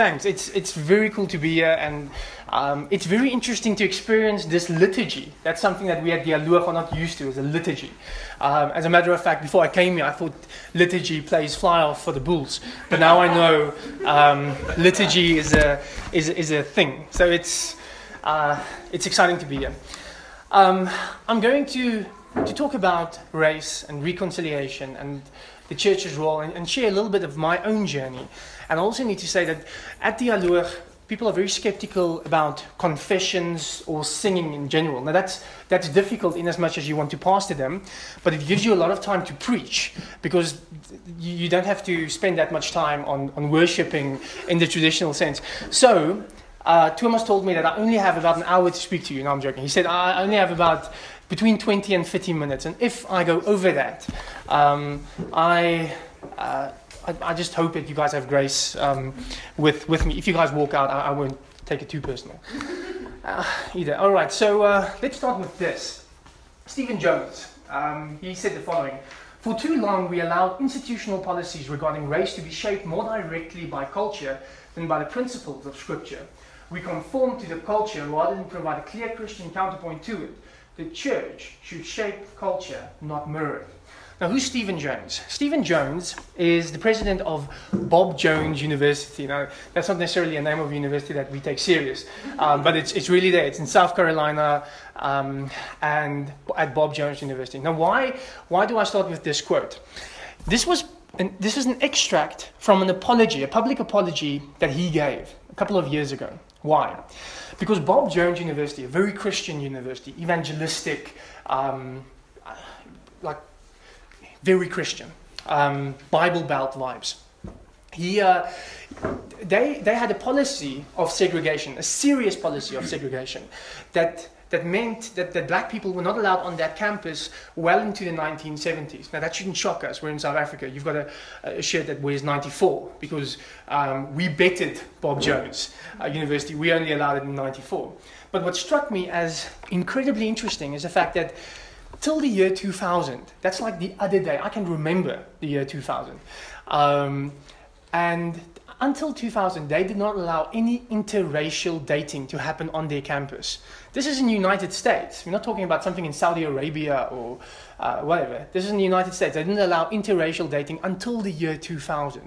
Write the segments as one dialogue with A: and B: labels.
A: thanks. It's very cool to be here, and it's very interesting to experience this liturgy. That's something that we at the Aloha are not used to, is a liturgy. As a matter of fact, before I came here, I thought liturgy plays fly off for the Bulls, but now I know liturgy is a thing. So it's exciting to be here. I'm going to talk about race and reconciliation and the church's role, and share a little bit of my own journey. And I also need to say that at the Aloha, people are very skeptical about confessions or singing in general. Now that's difficult in as much as you want to pastor them, but it gives you a lot of time to preach, because you don't have to spend that much time on worshipping in the traditional sense. So Thomas told me that I only have about an hour to speak to you. No, I'm joking. He said I only have about between 20 and 30 minutes, and if I go over that, I just hope that you guys have grace with me. If you guys walk out, I won't take it too personal either. All right, so let's start with this. Stephen Jones, he said the following: "For too long, we allowed institutional policies regarding race to be shaped more directly by culture than by the principles of Scripture. We conform to the culture rather than provide a clear Christian counterpoint to it. The church should shape culture, not mirror it." Now, who's Stephen Jones? Stephen Jones is the president of Bob Jones University. Now, that's not necessarily a name of a university that we take serious, but it's really there. It's in South Carolina, and at Bob Jones University. Now, why do I start with this quote? This is an extract from an apology, a public apology that he gave a couple of years ago. Why? Because Bob Jones University, a very Christian university, evangelistic, very Christian, Bible Belt vibes. They had a policy of segregation, a serious policy of segregation, that meant that black people were not allowed on that campus well into the 1970s. Now, that shouldn't shock us. We're in South Africa. You've got a shirt that wears 94, because we betted Bob Jones University. We only allowed it in 94. But what struck me as incredibly interesting is the fact that till the year 2000, that's like the other day, I can remember the year 2000. And until 2000, they did not allow any interracial dating to happen on their campus. This is in the United States. We're not talking about something in Saudi Arabia or whatever. This is in the United States. They didn't allow interracial dating until the year 2000.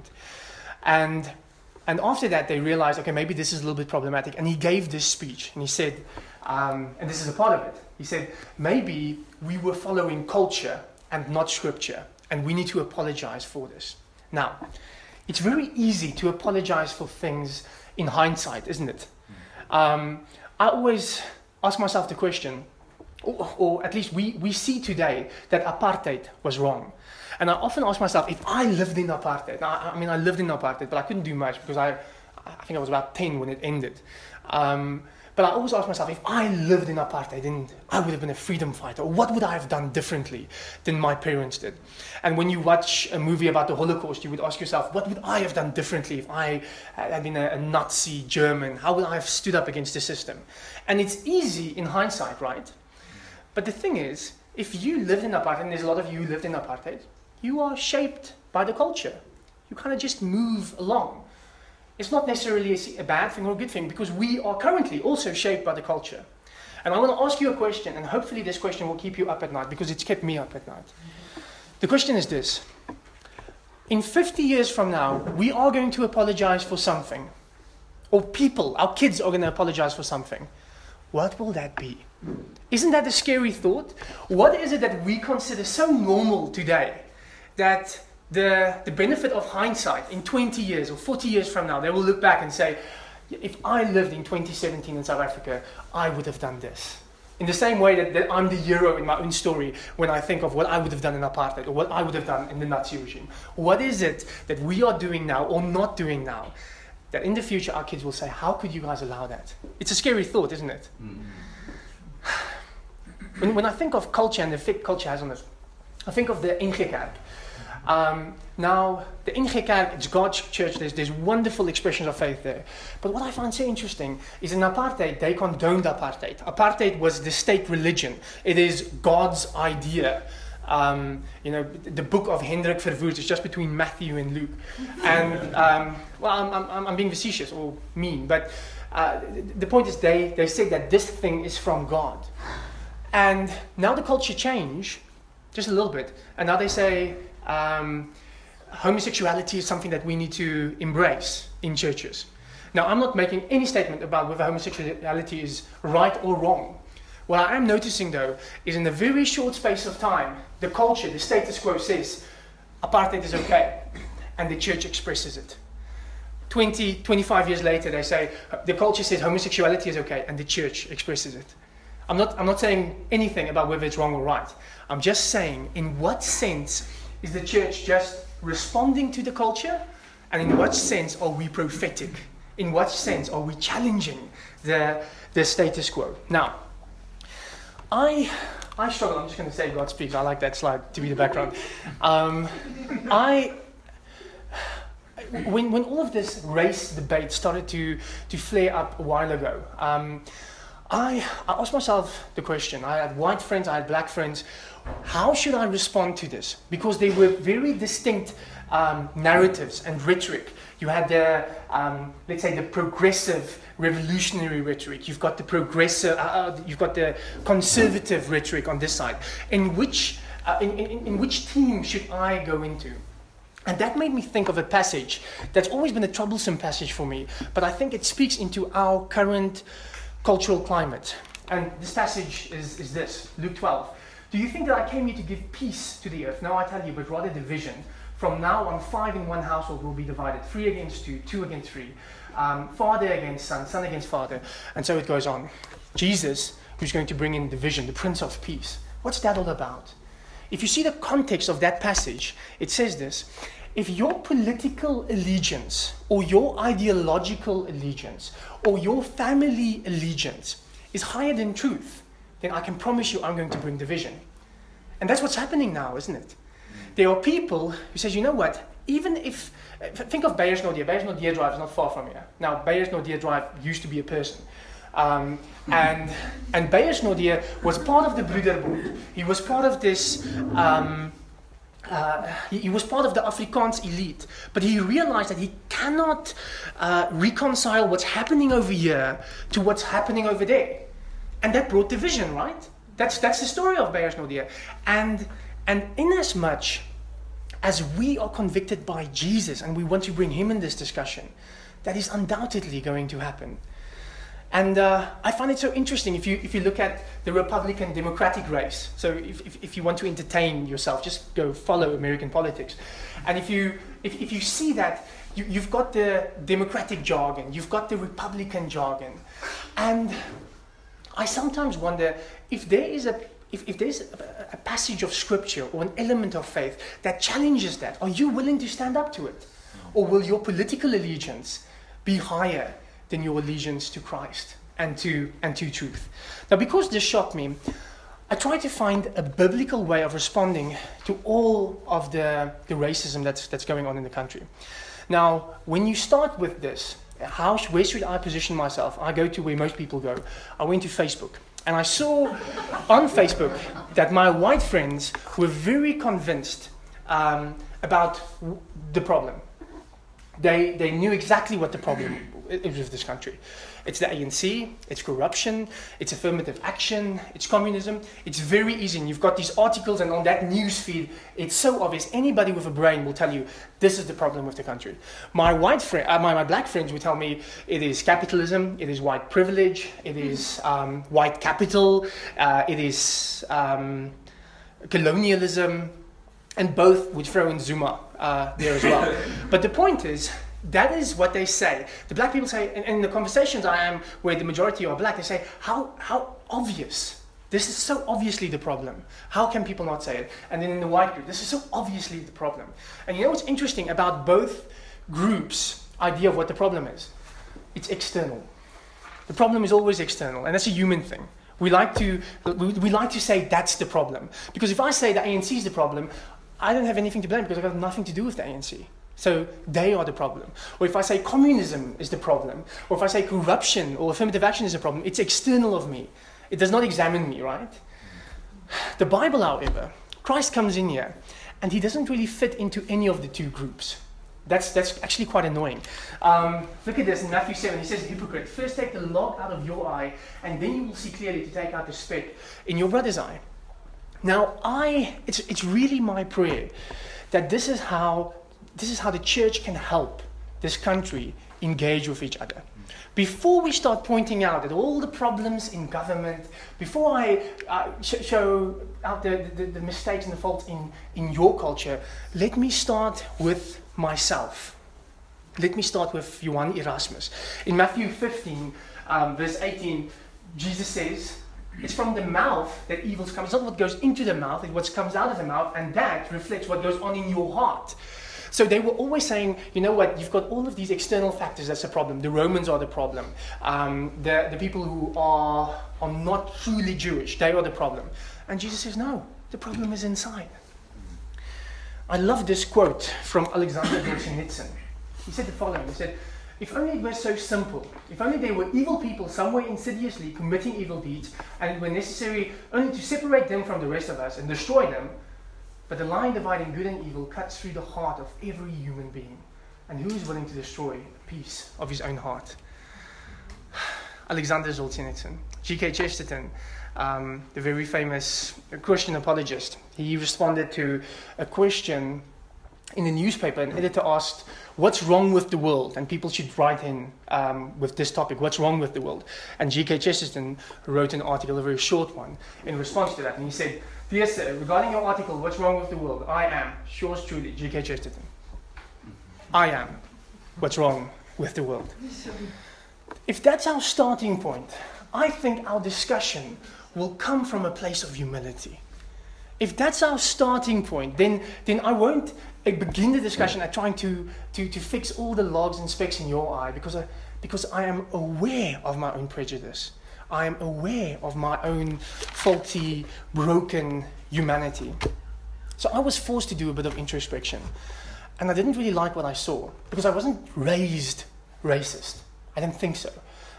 A: And after that, they realized, okay, maybe this is a little bit problematic. And he gave this speech, and he said, and this is a part of it, he said, maybe we were following culture and not Scripture, and we need to apologize for this. Now, it's very easy to apologize for things in hindsight, isn't it? I always ask myself the question, or at least we see today that apartheid was wrong. And I often ask myself, if I lived in apartheid, I lived in apartheid, but I couldn't do much because I think I was about 10 when it ended. But I always ask myself, if I lived in apartheid, then I would have been a freedom fighter. Or what would I have done differently than my parents did? And when you watch a movie about the Holocaust, you would ask yourself, what would I have done differently if I had been a Nazi German? How would I have stood up against the system? And it's easy in hindsight, right? But the thing is, if you lived in apartheid, and there's a lot of you who lived in apartheid, you are shaped by the culture. You kind of just move along. It's not necessarily a bad thing or a good thing, because we are currently also shaped by the culture. And I want to ask you a question, and hopefully this question will keep you up at night, because it's kept me up at night. The question is this: in 50 years from now, we are going to apologize for something, or people, our kids are going to apologize for something. What will that be? Isn't that a scary thought? What is it that we consider so normal today that the benefit of hindsight in 20 years or 40 years from now, they will look back and say, if I lived in 2017 in South Africa, I would have done this. In the same way that I'm the hero in my own story when I think of what I would have done in apartheid or what I would have done in the Nazi regime. What is it that we are doing now or not doing now that in the future our kids will say, how could you guys allow that? It's a scary thought, isn't it? Mm-hmm. When I think of culture and the effect culture has on us, I think of the NG Kerk. Now, the NG Kerk, it's God's church, there's wonderful expressions of faith there. But what I find so interesting is in apartheid, they condoned apartheid. Apartheid was the state religion. It is God's idea The book of Hendrik Verwoerd is just between Matthew and Luke. And, I'm being facetious or mean, but the point is they say that this thing is from God. And now the culture changed just a little bit. And now they say homosexuality is something that we need to embrace in churches. Now, I'm not making any statement about whether homosexuality is right or wrong. What I am noticing, though, is in a very short space of time, the culture, the status quo says apartheid is okay, and the church expresses it. 20, 25 years later, they say the culture says homosexuality is okay, and the church expresses it. I'm not saying anything about whether it's wrong or right. I'm just saying, in what sense is the church just responding to the culture, and in what sense are we prophetic? In what sense are we challenging the status quo? Now, I struggle. I'm just going to say God speaks. I like that slide to be the background. When all of this race debate started to flare up a while ago, I asked myself the question. I had white friends, I had black friends. How should I respond to this? Because they were very distinct narratives and rhetoric. You had the, let's say, the progressive, revolutionary rhetoric. You've got the progressive, you've got the conservative rhetoric on this side. In which team should I go into? And that made me think of a passage that's always been a troublesome passage for me, but I think it speaks into our current cultural climate. And this passage is this, Luke 12. Do you think that I came here to give peace to the earth? No, I tell you, but rather division. From now on, 5 in one household will be divided, 3 against 2, 2 against 3, father against son, son against father, and so it goes on. Jesus, who's going to bring in division, the Prince of Peace. What's that all about? If you see the context of that passage, it says this: if your political allegiance, or your ideological allegiance, or your family allegiance is higher than truth, then I can promise you I'm going to bring division. And that's what's happening now, isn't it? There are people who say, you know what, even if, think of Beyersnoddier. Beyersnoddier Drive is not far from here. Now, Beyersnoddier Drive used to be a person. And Beyersnoddier was part of the Broederbond. He was part of this, he was part of the Afrikaans elite. But he realized that he cannot reconcile what's happening over here to what's happening over there. And that brought division, right? That's the story of Beyersnoddier. And inasmuch as we are convicted by Jesus and we want to bring him in this discussion, that is undoubtedly going to happen. And I find it so interesting if you look at the Republican-Democratic race. So if you want to entertain yourself, just go follow American politics. And if you see that, you've got the Democratic jargon, you've got the Republican jargon. And I sometimes wonder if there's a passage of scripture or an element of faith that challenges that, are you willing to stand up to it? Or will your political allegiance be higher than your allegiance to Christ and to truth? Now, because this shocked me, I tried to find a biblical way of responding to all of the racism that's going on in the country. Now, when you start with this, where should I position myself? I go to where most people go. I went to Facebook. And I saw on Facebook that my white friends were very convinced about the problem. They knew exactly what the problem is with this country. It's the ANC, it's corruption, it's affirmative action, it's communism. It's very easy. And you've got these articles, and on that news feed, it's so obvious. Anybody with a brain will tell you this is the problem with the country. My my black friends would tell me it is capitalism, it is white privilege, it is white capital, it is colonialism, and both would throw in Zuma there as well. But the point is, that is what they say. The black people say, and in the conversations I am where the majority are black, they say, how obvious. This is so obviously the problem. How can people not say it? And then in the white group, this is so obviously the problem. And you know what's interesting about both groups' idea of what the problem is? It's external. The problem is always external, and that's a human thing. We like to say that's the problem. Because if I say the ANC is the problem, I don't have anything to blame because I've got nothing to do with the ANC. So they are the problem. Or if I say communism is the problem, or if I say corruption or affirmative action is the problem, it's external of me. It does not examine me, right? The Bible, however, Christ comes in here, and he doesn't really fit into any of the two groups. That's actually quite annoying. Look at this in Matthew 7. He says, hypocrite, first take the log out of your eye, and then you will see clearly to take out the speck in your brother's eye. Now, it's really my prayer that this is how the church can help this country engage with each other. Before we start pointing out at all the problems in government, before I show out the mistakes and the faults in your culture, let me start with myself. Let me start with Johan Erasmus. In Matthew 15, verse 18, Jesus says, it's from the mouth that evils come. It's not what goes into the mouth, it's what comes out of the mouth, and that reflects what goes on in your heart. So they were always saying, you know what, you've got all of these external factors that's a problem. The Romans are the problem. The people who are not truly Jewish, they are the problem. And Jesus says, no, the problem is inside. I love this quote from Alexander Solzhenitsyn. He said the following, he said, if only it were so simple, if only there were evil people somewhere insidiously committing evil deeds, and it were necessary only to separate them from the rest of us and destroy them, but the line dividing good and evil cuts through the heart of every human being. And who is willing to destroy a piece of his own heart? Alexander Solzhenitsyn. G.K. Chesterton, the very famous Christian apologist, he responded to a question in the newspaper. An editor asked, what's wrong with the world? And people should write in with this topic, what's wrong with the world? And G.K. Chesterton wrote an article, a very short one, in response to that. And he said, dear sir, regarding your article, what's wrong with the world? I am, yours truly, G.K. Chesterton. I am what's wrong with the world. If that's our starting point, I think our discussion will come from a place of humility. If that's our starting point, then I won't begin the discussion at trying to fix all the logs and specks in your eye, because I am aware of my own prejudice. I am aware of my own faulty, broken humanity. So I was forced to do a bit of introspection. And I didn't really like what I saw, because I wasn't raised racist. I didn't think so.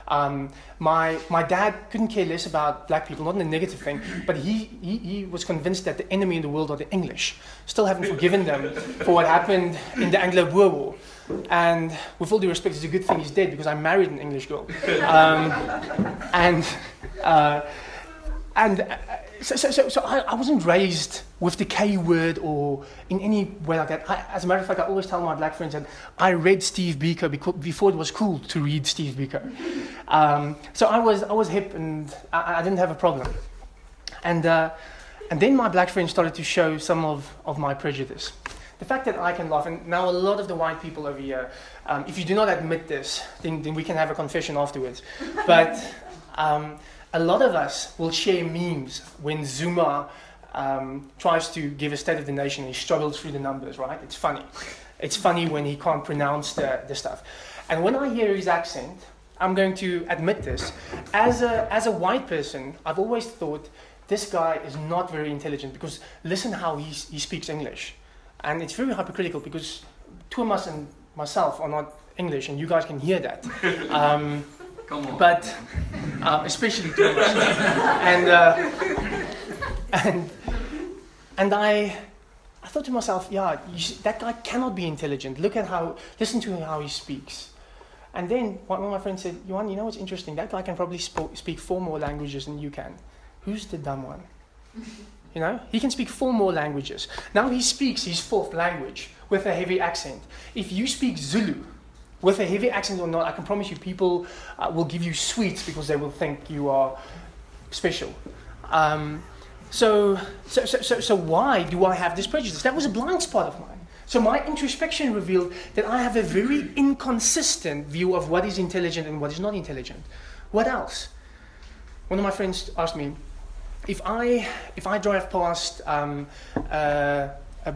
A: My dad couldn't care less about black people, not in a negative thing, but he was convinced that the enemy in the world are the English. Still haven't forgiven them for what happened in the Anglo-Boer War. And with all due respect, it's a good thing he's dead, because I married an English girl. So I wasn't raised with the K word or in any way like that. As a matter of fact, I always tell my black friends that I read Steve Biko before it was cool to read Steve Biko. So I was hip, and I didn't have a problem. And then my black friends started to show some of my prejudice. The fact that I can laugh, and now a lot of the white people over here, if you do not admit this, then we can have a confession afterwards. But a lot of us will share memes when Zuma tries to give a state of the nation and he struggles through the numbers, right? It's funny. It's funny when he can't pronounce the stuff. And when I hear his accent, I'm going to admit this. As a white person, I've always thought this guy is not very intelligent, because listen how he speaks English. And it's very hypocritical, because Thomas and myself are not English, and you guys can hear that.
B: Come on.
A: But especially Thomas. and I thought to myself, yeah, that guy cannot be intelligent. Listen to how he speaks. And then one of my friends said, Johan, you know what's interesting? That guy can probably speak 4 more languages than you can. Who's the dumb one? You know, he can speak 4 more languages. Now he speaks his 4th language with a heavy accent. If you speak Zulu with a heavy accent or not, I can promise you people will give you sweets, because they will think you are special. So why do I have this prejudice? That was a blind spot of mine. So my introspection revealed that I have a very inconsistent view of what is intelligent and what is not intelligent. What else? One of my friends asked me, if I drive past a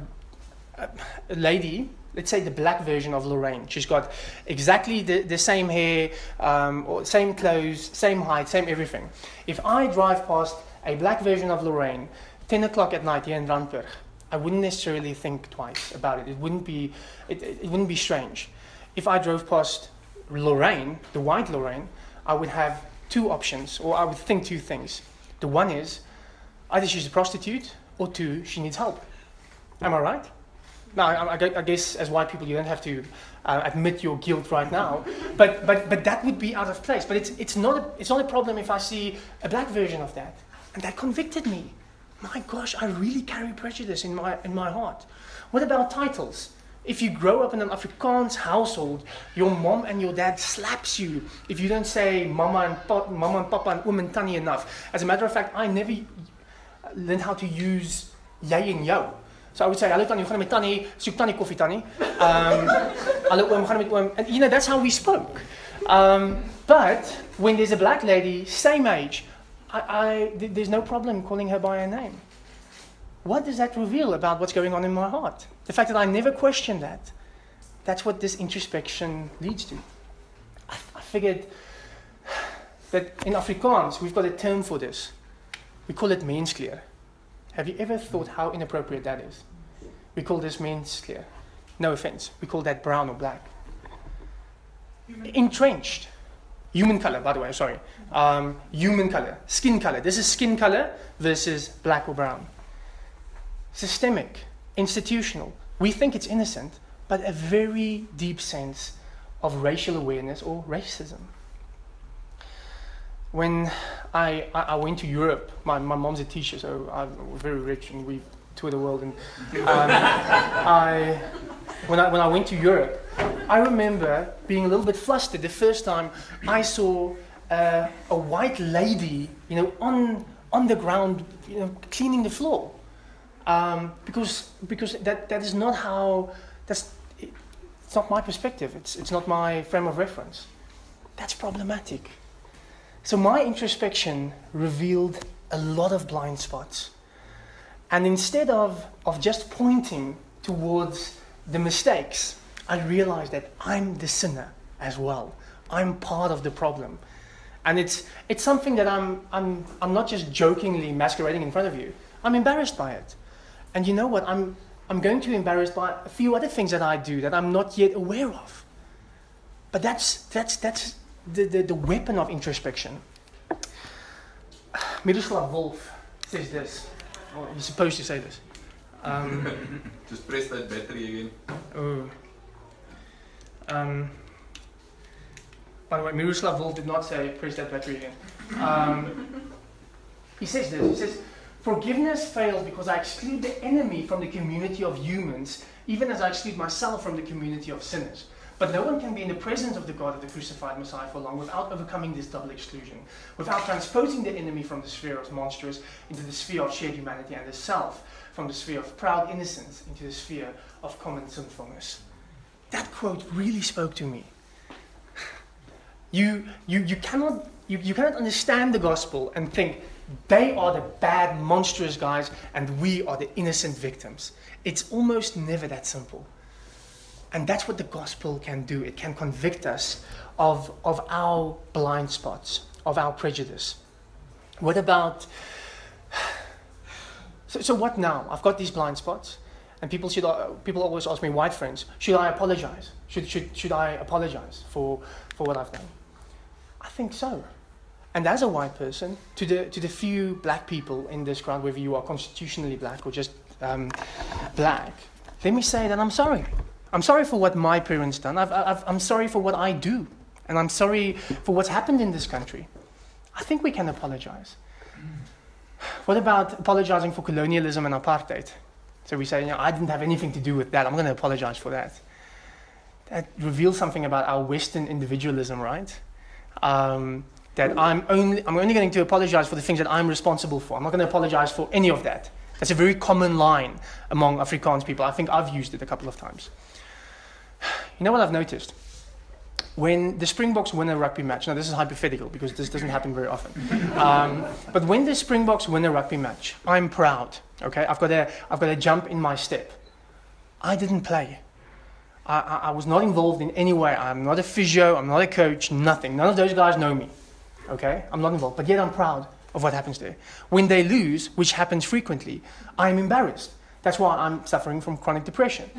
A: lady, let's say the black version of Lorraine, she's got exactly the same hair, or same clothes, same height, same everything. If I drive past a black version of Lorraine, 10 o'clock at night here in Randburg, I wouldn't necessarily think twice about it. It wouldn't be strange. If I drove past Lorraine, the white Lorraine, I would have 2 options, or I would think 2 things. The one is, either she's a prostitute, or two, she needs help. Am I right? Now, I guess as white people, you don't have to admit your guilt right now, but that would be out of place. But it's not a problem if I see a black version of that, and that convicted me. My gosh, I really carry prejudice in my heart. What about titles? If you grow up in an Afrikaans household, your mom and your dad slaps you if you don't say mama and papa and oom and tannie enough. As a matter of fact, I never learned how to use jy en jou. So I would say, hallo tannie, hoe gaan dit met tannie? Soek tannie koffie tannie. Hallo oom, gaan dit met oom? And that's how we spoke. But when there's a black lady, same age, there's no problem calling her by her name. What does that reveal about what's going on in my heart? The fact that I never questioned that. That's what this introspection leads to. I figured that in Afrikaans, we've got a term for this. We call it menskleur. Have you ever thought how inappropriate that is? We call this menskleur. No offense. We call that brown or black. Entrenched. Human color, by the way, sorry. Human color. Skin color. This is skin color versus black or brown. Systemic. Institutional. We think it's innocent, but a very deep sense of racial awareness or racism. When I went to Europe, my mom's a teacher, so I'm very rich and we tour the world. And when I went to Europe, I remember being a little bit flustered the first time I saw a white lady, on the ground, cleaning the floor, because that is not how it's not my perspective. It's not my frame of reference. That's problematic. So my introspection revealed a lot of blind spots. And instead of just pointing towards the mistakes, I realized that I'm the sinner as well. I'm part of the problem. And it's something that I'm not just jokingly masquerading in front of you. I'm embarrassed by it. And you know what? I'm going to be embarrassed by a few other things that I do that I'm not yet aware of. But that's the weapon of introspection. Miroslav Volf says this. Or you're supposed to say this.
C: Just press that battery again.
A: By the way, Miroslav Volf did not say press that battery again. He says this. He says, forgiveness fails because I exclude the enemy from the community of humans, even as I exclude myself from the community of sinners. But no one can be in the presence of the God of the crucified Messiah for long without overcoming this double exclusion, without transposing the enemy from the sphere of monstrous into the sphere of shared humanity, and the self from the sphere of proud innocence into the sphere of common sinfulness. That quote really spoke to me. You cannot understand the gospel and think they are the bad, monstrous guys and we are the innocent victims. It's almost never that simple. And that's what the gospel can do. It can convict us of our blind spots, of our prejudice. What about... So what now? I've got these blind spots. And people always ask me, white friends, should I apologize? Should I apologize for what I've done? I think so. And as a white person, to the few black people in this crowd, whether you are constitutionally black or just black, let me say that I'm sorry. I'm sorry for what my parents done. I'm sorry for what I do. And I'm sorry for what's happened in this country. I think we can apologize. What about apologizing for colonialism and apartheid? So we say, I didn't have anything to do with that. I'm going to apologize for that. That reveals something about our Western individualism, right? That I'm only going to apologize for the things that I'm responsible for. I'm not going to apologize for any of that. That's a very common line among Afrikaans people. I think I've used it a couple of times. You know what I've noticed? When the Springboks win a rugby match, now this is hypothetical because this doesn't happen very often, but when the Springboks win a rugby match, I'm proud. Okay, I've got a jump in my step. I didn't play. I was not involved in any way. I'm not a physio. I'm not a coach. Nothing. None of those guys know me. Okay, I'm not involved, but yet I'm proud of what happens there. When they lose, which happens frequently, I'm embarrassed. That's why I'm suffering from chronic depression.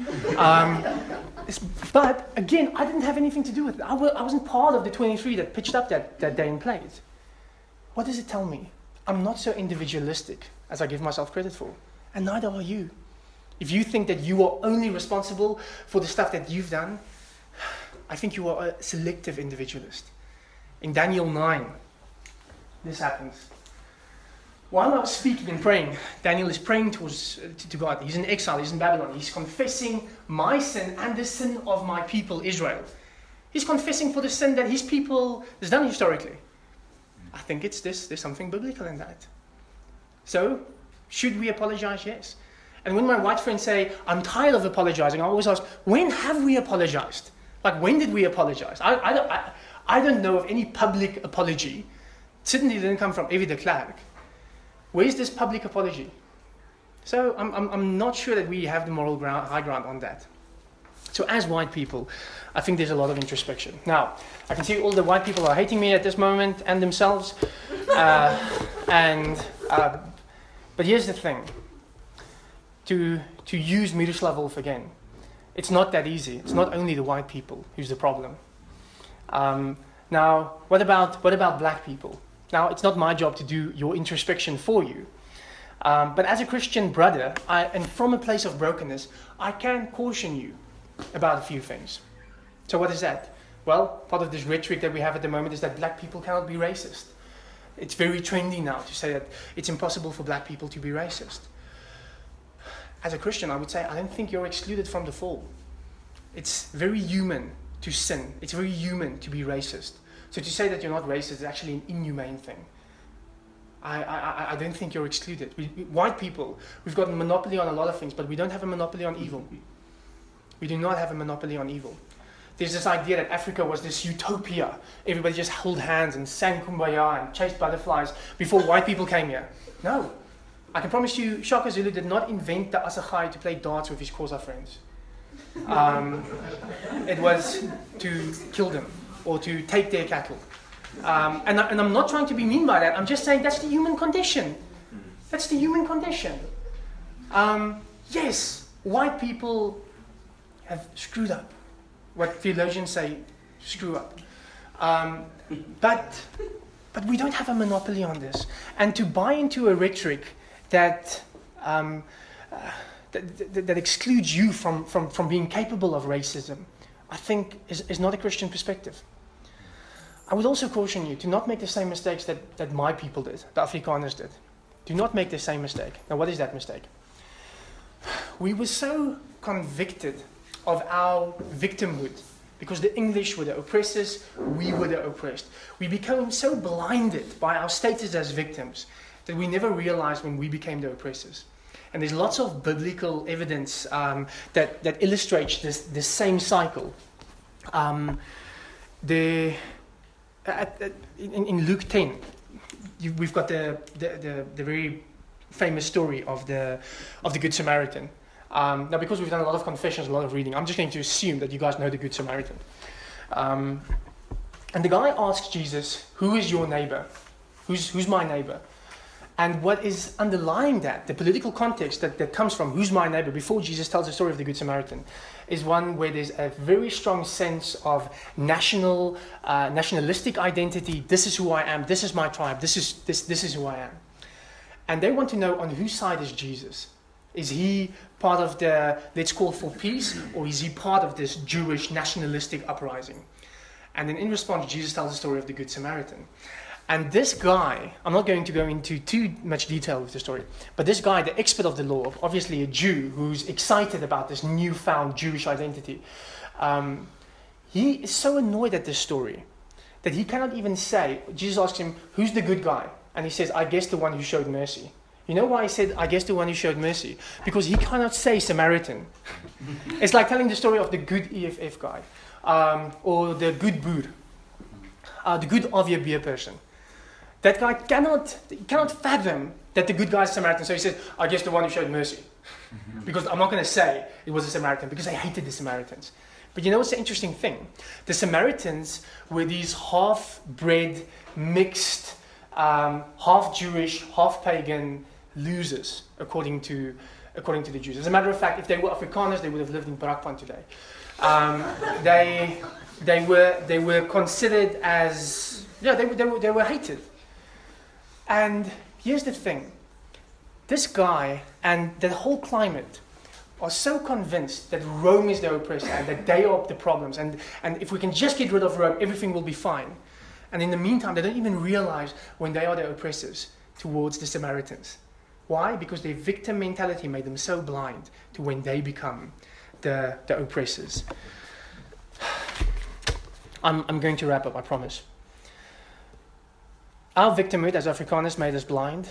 A: But again, I didn't have anything to do with it. I wasn't part of the 23 that pitched up that day and played. What does it tell me? I'm not so individualistic as I give myself credit for. And neither are you. If you think that you are only responsible for the stuff that you've done, I think you are a selective individualist. In Daniel 9, this happens. While I was speaking and praying, Daniel is praying to God. He's in exile, he's in Babylon. He's confessing my sin and the sin of my people, Israel. He's confessing for the sin that his people has done historically. I think there's something biblical in that. So, should we apologize? Yes. And when my white friends say, I'm tired of apologizing, I always ask, when have we apologized? Like, when did we apologize? I don't know of any public apology. It certainly didn't come from Evie de Klerk. Where's this public apology? So I'm not sure that we have the moral high ground on that. So as white people, I think there's a lot of introspection. Now, I can see all the white people are hating me at this moment and themselves. But here's the thing. To use Miroslav Volf again, it's not that easy. It's not only the white people who's the problem. Now, what about black people? Now, it's not my job to do your introspection for you. But as a Christian brother, and from a place of brokenness, I can caution you about a few things. So what is that? Well, part of this rhetoric that we have at the moment is that black people cannot be racist. It's very trendy now to say that it's impossible for black people to be racist. As a Christian, I would say, I don't think you're excluded from the fall. It's very human to sin. It's very human to be racist. So to say that you're not racist is actually an inhumane thing. I don't think you're excluded. White people, we've got a monopoly on a lot of things, but we don't have a monopoly on evil. We do not have a monopoly on evil. There's this idea that Africa was this utopia. Everybody just held hands and sang Kumbaya and chased butterflies before white people came here. No. I can promise you, Shaka Zulu did not invent the Assegai to play darts with his Xhosa friends. It was to kill them or to take their cattle. And I'm not trying to be mean by that. I'm just saying that's the human condition. That's the human condition. Yes, white people have screwed up. What theologians say, screw up. But we don't have a monopoly on this. And to buy into a rhetoric that excludes you from being capable of racism, I think is not a Christian perspective. I would also caution you to not make the same mistakes that my people did, the Afrikaners did. Do not make the same mistake. Now, what is that mistake? We were so convicted of our victimhood because the English were the oppressors, we were the oppressed. We became so blinded by our status as victims that we never realized when we became the oppressors. And there's lots of biblical evidence that illustrates this same cycle. In Luke 10, we've got the very famous story of the Good Samaritan. Now, because we've done a lot of confessions, a lot of reading, I'm just going to assume that you guys know the Good Samaritan. And the guy asks Jesus, "Who is your neighbor? Who's my neighbor?" And what is underlying that, the political context that comes from who's my neighbor, before Jesus tells the story of the Good Samaritan, is one where there's a very strong sense of nationalistic identity. This is who I am. This is my tribe. This is who I am. And they want to know on whose side is Jesus. Is he part of the let's call for peace, or is he part of this Jewish nationalistic uprising? And then in response, Jesus tells the story of the Good Samaritan. And this guy, I'm not going to go into too much detail with the story, but this guy, the expert of the law, obviously a Jew who's excited about this newfound Jewish identity, he is so annoyed at this story that he cannot even say, Jesus asks him, "Who's the good guy?" And he says, "I guess the one who showed mercy." You know why he said, "I guess the one who showed mercy"? Because he cannot say Samaritan. It's like telling the story of the good EFF guy, or the good boer, the good AVB person. That guy cannot fathom that the good guy is Samaritan. So he says, "I guess the one who showed mercy." Because I'm not going to say it was a Samaritan, because I hated the Samaritans. But you know what's the interesting thing? The Samaritans were these half-bred, mixed, half Jewish, half pagan losers, according to the Jews. As a matter of fact, if they were Afrikaners, they would have lived in Brakpan today. They were considered as they were hated. And here's the thing. This guy and the whole climate are so convinced that Rome is the oppressor and that they are the problems. And if we can just get rid of Rome, everything will be fine. And in the meantime, they don't even realize when they are the oppressors towards the Samaritans. Why? Because their victim mentality made them so blind to when they become the oppressors. I'm going to wrap up, I promise. Our victimhood as Afrikaners made us blind.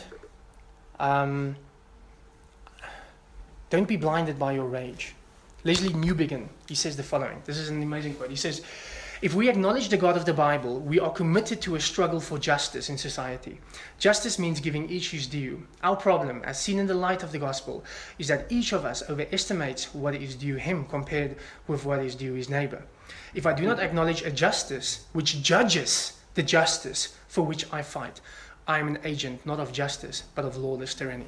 A: Don't be blinded by your rage. Leslie Newbigin, he says the following. This is an amazing quote. He says, if we acknowledge the God of the Bible, we are committed to a struggle for justice in society. Justice means giving each his due. Our problem, as seen in the light of the gospel, is that each of us overestimates what is due him compared with what is due his neighbor. If I do not acknowledge a justice which judges the justice for which I fight, I am an agent not of justice, but of lawless tyranny.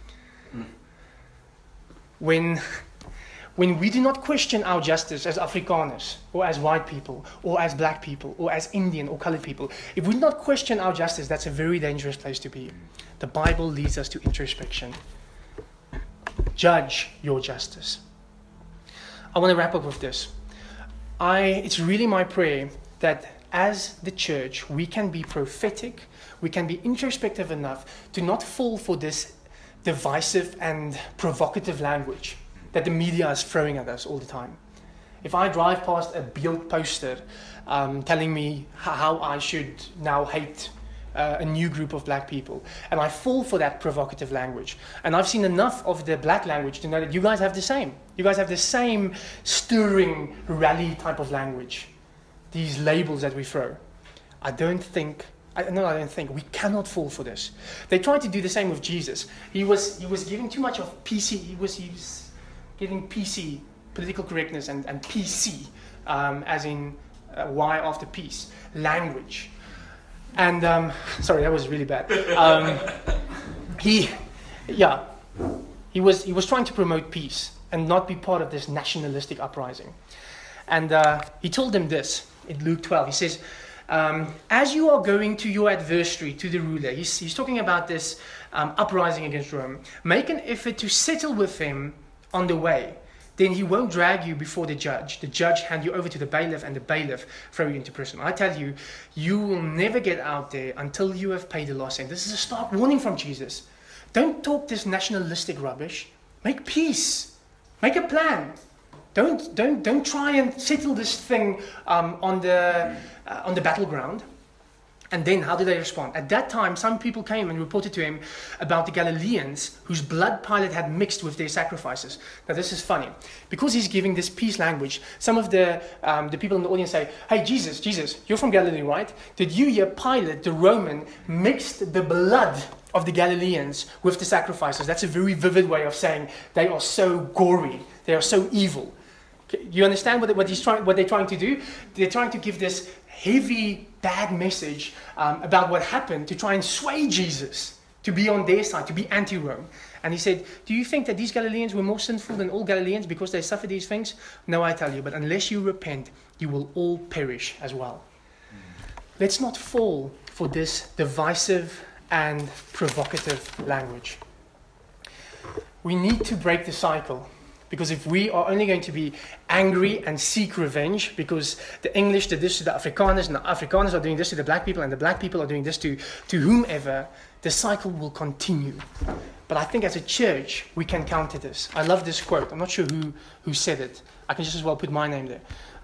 A: When we do not question our justice as Afrikaners, or as white people, or as black people, or as Indian or colored people, if we do not question our justice, that's a very dangerous place to be. The Bible leads us to introspection. Judge your justice. I want to wrap up with this. It's really my prayer that as the church, we can be prophetic, we can be introspective enough to not fall for this divisive and provocative language that the media is throwing at us all the time. If I drive past a Beeld poster telling me how I should now hate a new group of black people, and I fall for that provocative language, and I've seen enough of the black language to know that you guys have the same. You guys have the same stirring rally type of language. These labels that we throw. I don't think, we cannot fall for this. They tried to do the same with Jesus. He was giving too much of PC, he was giving PC, political correctness, and PC, as in Y after peace, language. And, sorry, that was really bad. He was trying to promote peace and not be part of this nationalistic uprising. And he told them this in Luke 12. He says, as you are going to your adversary, to the ruler, he's talking about this uprising against Rome, make an effort to settle with him on the way. Then he won't drag you before the judge hand you over to the bailiff, and the bailiff throw you into prison. I tell you, you will never get out there until you have paid the loss. And this is a stark warning from Jesus. Don't talk this nationalistic rubbish. Make peace. Make a plan. Don't try and settle this thing on the battleground. And then how did they respond? At that time, some people came and reported to him about the Galileans whose blood Pilate had mixed with their sacrifices. Now this is funny. Because he's giving this peace language, some of the people in the audience say, hey, Jesus, you're from Galilee, right? Did you hear Pilate, the Roman, mixed the blood of the Galileans with the sacrifices? That's a very vivid way of saying they are so gory. They are so evil. You understand what they're trying to do? They're trying to give this heavy, bad message about what happened to try and sway Jesus to be on their side, to be anti-Rome. And he said, do you think that these Galileans were more sinful than all Galileans because they suffered these things? No, I tell you, but unless you repent, you will all perish as well. Let's not fall for this divisive and provocative language. We need to break the cycle. Because if we are only going to be angry and seek revenge because the English did this to the Afrikaners and the Afrikaners are doing this to the black people and the black people are doing this to whomever, the cycle will continue. But I think as a church, we can counter this. I love this quote. I'm not sure who said it. I can just as well put my name there.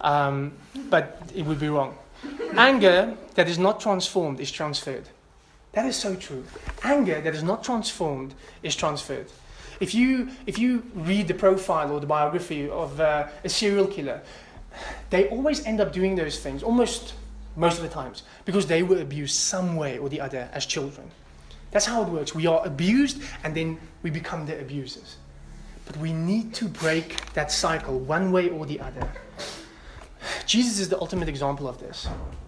A: But it would be wrong. Anger that is not transformed is transferred. That is so true. Anger that is not transformed is transferred. If you read the profile or the biography of a serial killer, they always end up doing those things, almost most of the times, because they were abused some way or the other as children. That's how it works. We are abused and then we become the abusers. But we need to break that cycle one way or the other. Jesus is the ultimate example of this.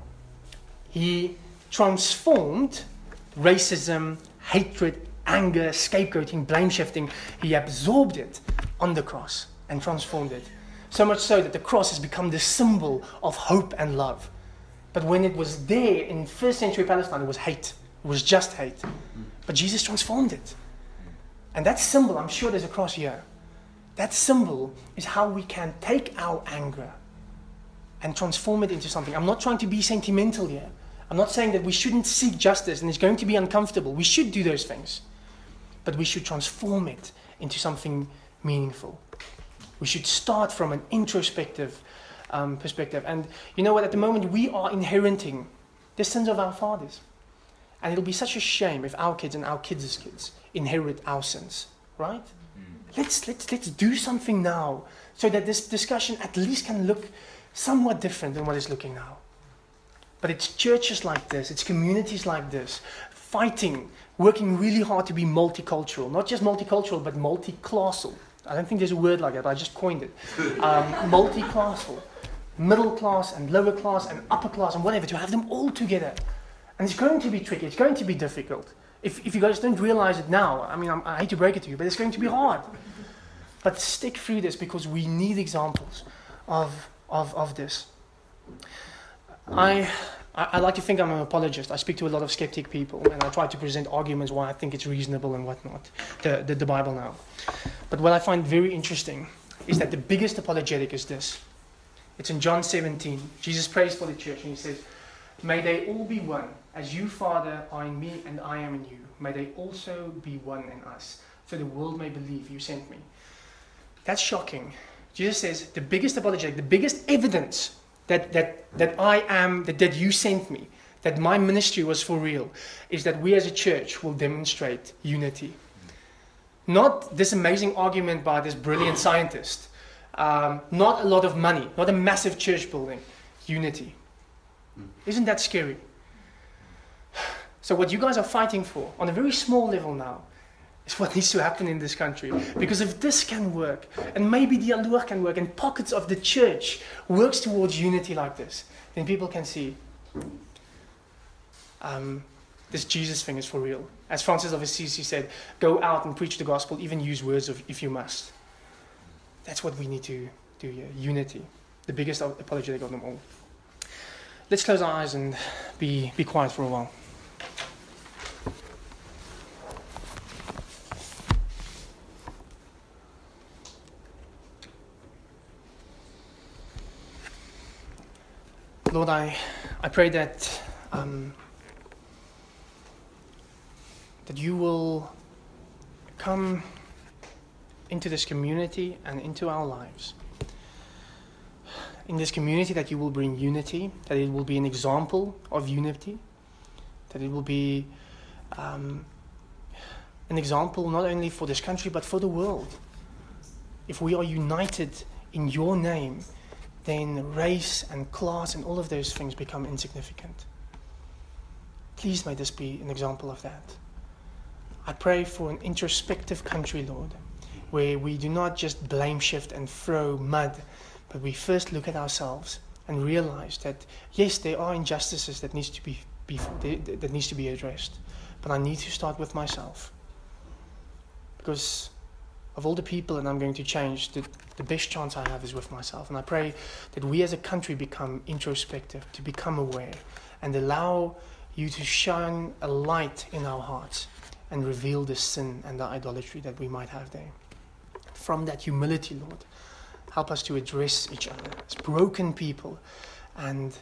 A: He transformed racism, hatred, anger, scapegoating, blame shifting. He absorbed it on the cross and transformed it. So much so that the cross has become the symbol of hope and love. But when it was there in first century Palestine, it was hate. It was just hate. But Jesus transformed it. And that symbol, I'm sure there's a cross here. That symbol is how we can take our anger and transform it into something. I'm not trying to be sentimental here. I'm not saying that we shouldn't seek justice and it's going to be uncomfortable. We should do those things. But we should transform it into something meaningful. We should start from an introspective perspective. And you know what? At the moment, we are inheriting the sins of our fathers. And it'll be such a shame if our kids and our kids' kids inherit our sins. Right? Let's do something now so that this discussion at least can look somewhat different than what it's looking now. But it's churches like this, it's communities like this, fighting, working really hard to be multicultural. Not just multicultural, but multi-classal. I don't think there's a word like that, I just coined it. Multi-classal. Middle class and lower class and upper class and whatever, to have them all together. And it's going to be tricky, it's going to be difficult. If you guys don't realize it now, I mean, I hate to break it to you, but it's going to be hard. But stick through this because we need examples of this. I like to think I'm an apologist. I speak to a lot of skeptic people and I try to present arguments why I think it's reasonable and whatnot, the Bible now. But what I find very interesting is that the biggest apologetic is this. It's in John 17. Jesus prays for the church and he says, "May they all be one, as you, Father, are in me and I am in you. May they also be one in us, so the world may believe you sent me." That's shocking. Jesus says the biggest apologetic, the biggest evidence that I am, that you sent me, that my ministry was for real, is that we as a church will demonstrate unity. Not this amazing argument by this brilliant scientist, not a lot of money, not a massive church building, unity. Isn't that scary? So what you guys are fighting for, on a very small level now, is what needs to happen in this country. Because if this can work, and maybe the Allure can work, and pockets of the church works towards unity like this, then people can see this Jesus thing is for real. As Francis of Assisi said, go out and preach the gospel, even use words if you must. That's what we need to do here, unity. The biggest apologetic of them all. Let's close our eyes and be quiet for a while. Lord, I pray that that you will come into this community and into our lives. In this community, that you will bring unity, that it will be an example of unity, that it will be an example not only for this country but for the world. If we are united in your name, then race and class and all of those things become insignificant. Please may this be an example of that. I pray for an introspective country, Lord, where we do not just blame shift and throw mud, but we first look at ourselves and realize that, yes, there are injustices that needs to be addressed, but I need to start with myself. Because of all the people that I'm going to change, the best chance I have is with myself. And I pray that we as a country become introspective, to become aware, and allow you to shine a light in our hearts and reveal the sin and the idolatry that we might have there. From that humility, Lord, help us to address each other as broken people and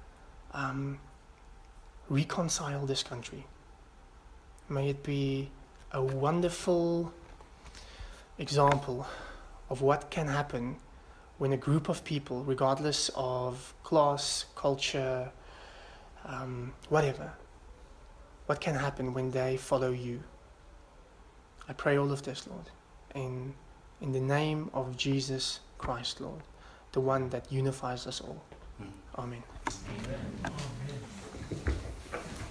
A: reconcile this country. May it be a wonderful example of what can happen when a group of people, regardless of class, culture, whatever, what can happen when they follow you. I pray all of this, Lord, in the name of Jesus Christ, Lord, the one that unifies us all. Amen. Amen.